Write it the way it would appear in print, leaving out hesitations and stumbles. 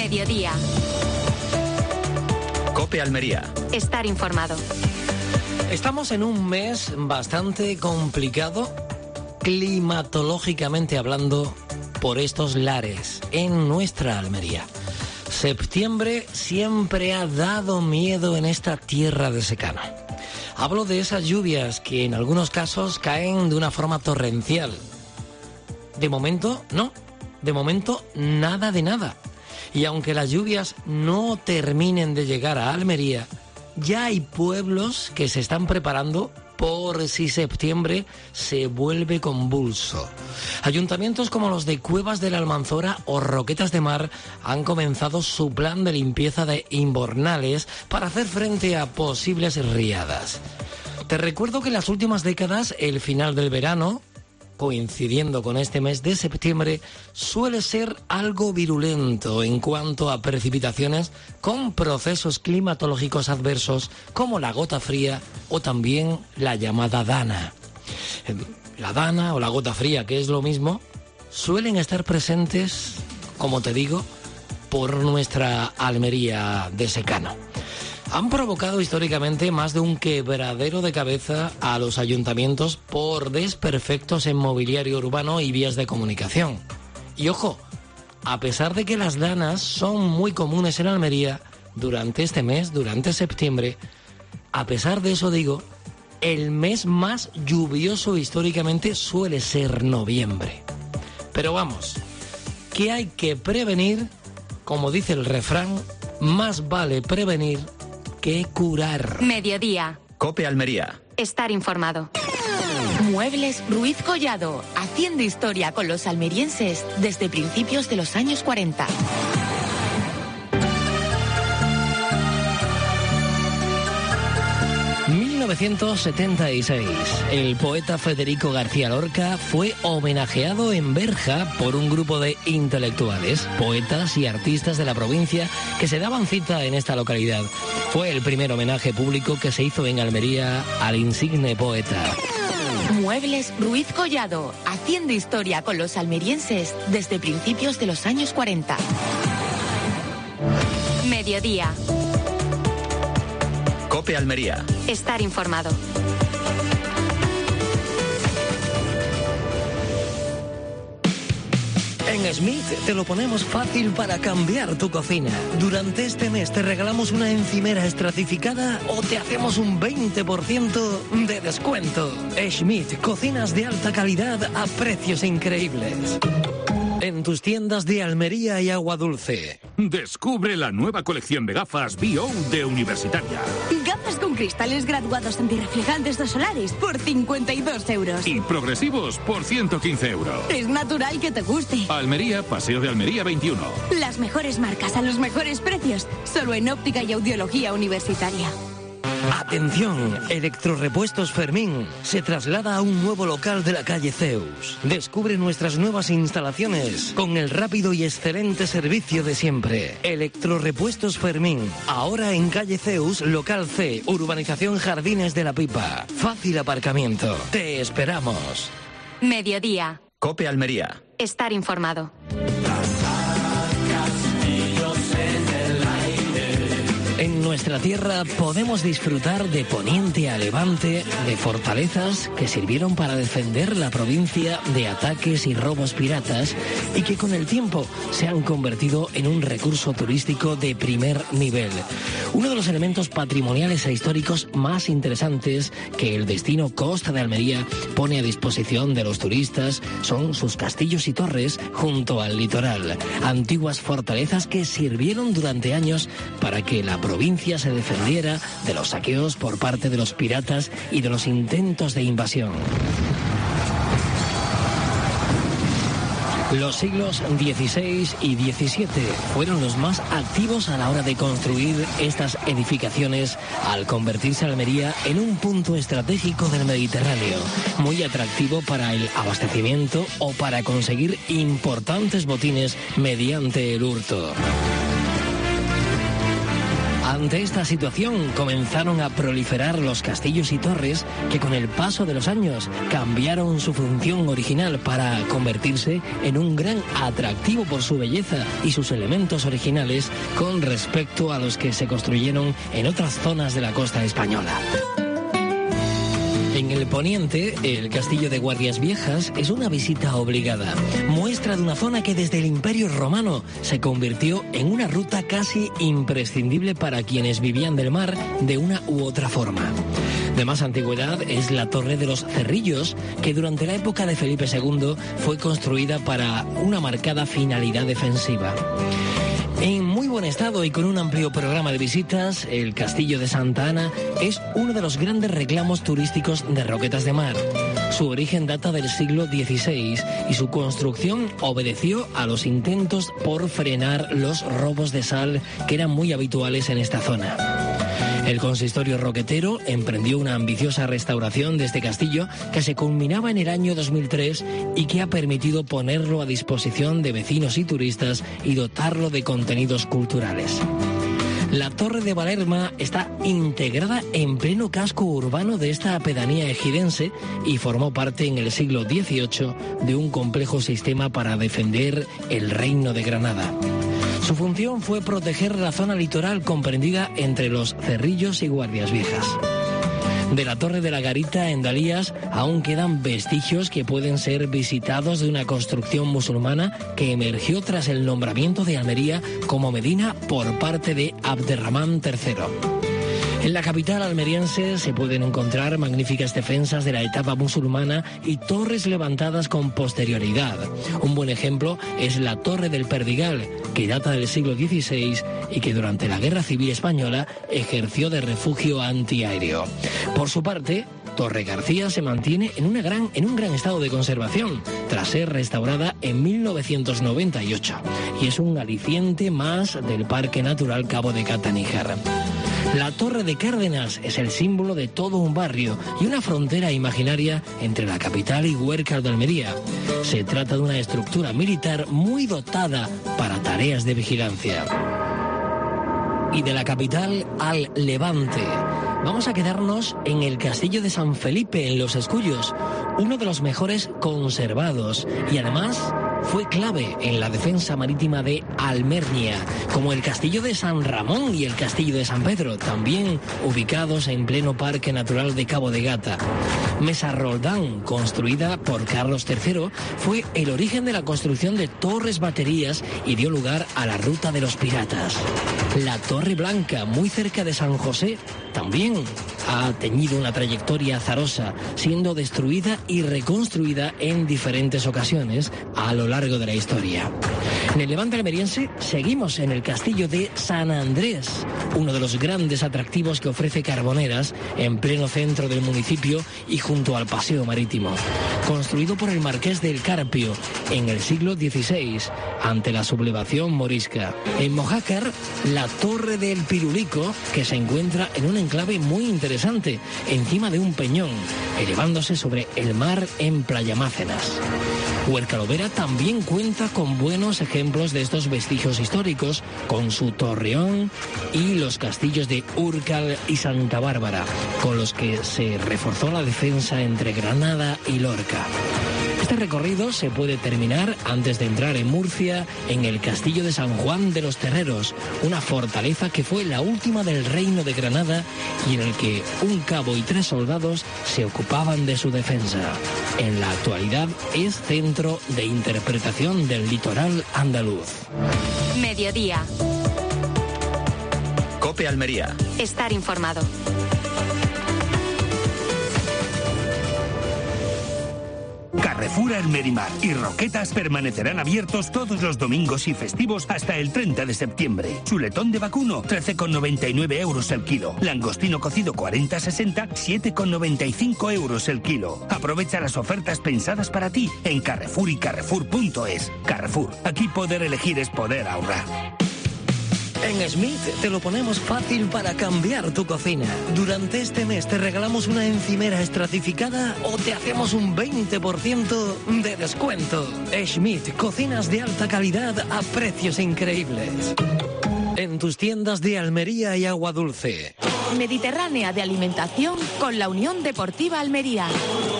Mediodía. COPE Almería. Estar informado. Estamos en un mes bastante complicado, climatológicamente hablando, por estos lares, en nuestra Almería. Septiembre siempre ha dado miedo en esta tierra de secano. Hablo de esas lluvias que en algunos casos caen de una forma torrencial. De momento, no. De momento, nada de nada. Y aunque las lluvias no terminen de llegar a Almería, ya hay pueblos que se están preparando por si septiembre se vuelve convulso. Ayuntamientos como los de Cuevas de la Almanzora o Roquetas de Mar han comenzado su plan de limpieza de invernales para hacer frente a posibles riadas. Te recuerdo que en las últimas décadas el final del verano, coincidiendo con este mes de septiembre, suele ser algo virulento en cuanto a precipitaciones con procesos climatológicos adversos como la gota fría o también la llamada dana. La dana o la gota fría, que es lo mismo, suelen estar presentes, como te digo, por nuestra Almería de secano. Han provocado históricamente más de un quebradero de cabeza a los ayuntamientos por desperfectos en mobiliario urbano y vías de comunicación. Y ojo, a pesar de que las danas son muy comunes en Almería durante este mes, durante septiembre, a pesar de eso digo, el mes más lluvioso históricamente suele ser noviembre. Pero vamos, que hay que prevenir, como dice el refrán, más vale prevenir que curar. Mediodía. COPE Almería. Estar informado. Muebles Ruiz Collado, haciendo historia con los almerienses desde principios de los años 40. En 1976, el poeta Federico García Lorca fue homenajeado en Berja por un grupo de intelectuales, poetas y artistas de la provincia que se daban cita en esta localidad. Fue el primer homenaje público que se hizo en Almería al insigne poeta. Muebles Ruiz Collado, haciendo historia con los almerienses desde principios de los años 40. Mediodía. COPE Almería. Estar informado. En Smith te lo ponemos fácil para cambiar tu cocina. Durante este mes te regalamos una encimera estratificada o te hacemos un 20% de descuento. Smith, cocinas de alta calidad a precios increíbles. En tus tiendas de Almería y Agua Dulce. Descubre la nueva colección de gafas B.O. de Universitaria. Gafas con cristales graduados antirreflejantes de solares por 52 euros. Y progresivos por 115 euros. Es natural que te guste. Almería, Paseo de Almería 21. Las mejores marcas a los mejores precios. Solo en Óptica y Audiología Universitaria. Atención, Electrorepuestos Fermín se traslada a un nuevo local de la calle Zeus. Descubre nuestras nuevas instalaciones con el rápido y excelente servicio de siempre. Electrorepuestos Fermín, ahora en calle Zeus, local C, urbanización Jardines de la Pipa. Fácil aparcamiento. Te esperamos. Mediodía. COPE Almería. Estar informado. En nuestra tierra podemos disfrutar de poniente a levante, de fortalezas que sirvieron para defender la provincia de ataques y robos piratas y que con el tiempo se han convertido en un recurso turístico de primer nivel. Uno de los elementos patrimoniales e históricos más interesantes que el destino Costa de Almería pone a disposición de los turistas son sus castillos y torres junto al litoral. Antiguas fortalezas que sirvieron durante años para que la provincia se defendiera de los saqueos por parte de los piratas y de los intentos de invasión. Los siglos XVI y XVII fueron los más activos a la hora de construir estas edificaciones al convertirse Almería en un punto estratégico del Mediterráneo, muy atractivo para el abastecimiento o para conseguir importantes botines mediante el hurto. Ante esta situación comenzaron a proliferar los castillos y torres que con el paso de los años cambiaron su función original para convertirse en un gran atractivo por su belleza y sus elementos originales con respecto a los que se construyeron en otras zonas de la costa española. En el poniente, el castillo de Guardias Viejas es una visita obligada. Muestra de una zona que desde el Imperio Romano se convirtió en una ruta casi imprescindible para quienes vivían del mar de una u otra forma. De más antigüedad es la Torre de los Cerrillos, que durante la época de Felipe II fue construida para una marcada finalidad defensiva. En muy buen estado y con un amplio programa de visitas, el Castillo de Santa Ana es uno de los grandes reclamos turísticos de Roquetas de Mar. Su origen data del siglo XVI y su construcción obedeció a los intentos por frenar los robos de sal que eran muy habituales en esta zona. El consistorio roquetero emprendió una ambiciosa restauración de este castillo que se culminaba en el año 2003 y que ha permitido ponerlo a disposición de vecinos y turistas y dotarlo de contenidos culturales. La Torre de Valerma está integrada en pleno casco urbano de esta pedanía ejidense y formó parte en el siglo XVIII de un complejo sistema para defender el Reino de Granada. Su función fue proteger la zona litoral comprendida entre los Cerrillos y Guardias Viejas. De la Torre de la Garita en Dalías aún quedan vestigios que pueden ser visitados de una construcción musulmana que emergió tras el nombramiento de Almería como Medina por parte de Abderramán III. En la capital almeriense se pueden encontrar magníficas defensas de la etapa musulmana y torres levantadas con posterioridad. Un buen ejemplo es la Torre del Perdigal, que data del siglo XVI y que durante la Guerra Civil Española ejerció de refugio antiaéreo. Por su parte, Torre García se mantiene en un gran estado de conservación, tras ser restaurada en 1998, y es un aliciente más del Parque Natural Cabo de Gata-Níjar. La Torre de Cárdenas es el símbolo de todo un barrio y una frontera imaginaria entre la capital y Huércal de Almería. Se trata de una estructura militar muy dotada para tareas de vigilancia. Y de la capital al Levante. Vamos a quedarnos en el Castillo de San Felipe, en Los Escullos, uno de los mejores conservados y además fue clave en la defensa marítima de Almernia, como el Castillo de San Ramón y el Castillo de San Pedro, también ubicados en pleno Parque Natural de Cabo de Gata. Mesa Roldán, construida por Carlos III, fue el origen de la construcción de torres baterías y dio lugar a la Ruta de los Piratas. La Torre Blanca, muy cerca de San José, también ha tenido una trayectoria azarosa, siendo destruida y reconstruida en diferentes ocasiones a lo largo de la historia. En el Levante almeriense seguimos en el Castillo de San Andrés, uno de los grandes atractivos que ofrece Carboneras en pleno centro del municipio y junto al paseo marítimo. Construido por el Marqués del Carpio en el siglo XVI, ante la sublevación morisca. En Mojácar, la Torre del Pirulico, que se encuentra en un enclave muy interesante, encima de un peñón, elevándose sobre el mar en Playamácenas. Huercalovera también cuenta con buenos ejemplos de estos vestigios históricos, con su torreón y los castillos de Úrcal y Santa Bárbara, con los que se reforzó la defensa entre Granada y Lorca. Este recorrido se puede terminar antes de entrar en Murcia, en el Castillo de San Juan de los Terreros, una fortaleza que fue la última del Reino de Granada y en el que un cabo y 3 soldados se ocupaban de su defensa. En la actualidad es centro de interpretación del litoral andaluz. Mediodía. COPE Almería. Estar informado. Carrefour Almerimar y Roquetas permanecerán abiertos todos los domingos y festivos hasta el 30 de septiembre. Chuletón de vacuno, 13,99 euros el kilo. Langostino cocido 40-60, 7,95 euros el kilo. Aprovecha las ofertas pensadas para ti en Carrefour y Carrefour.es. Carrefour, aquí poder elegir es poder ahorrar. En Smith te lo ponemos fácil para cambiar tu cocina. Durante este mes te regalamos una encimera estratificada o te hacemos un 20% de descuento. Smith, cocinas de alta calidad a precios increíbles. En tus tiendas de Almería y Agua Dulce. Mediterránea de alimentación con la Unión Deportiva Almería.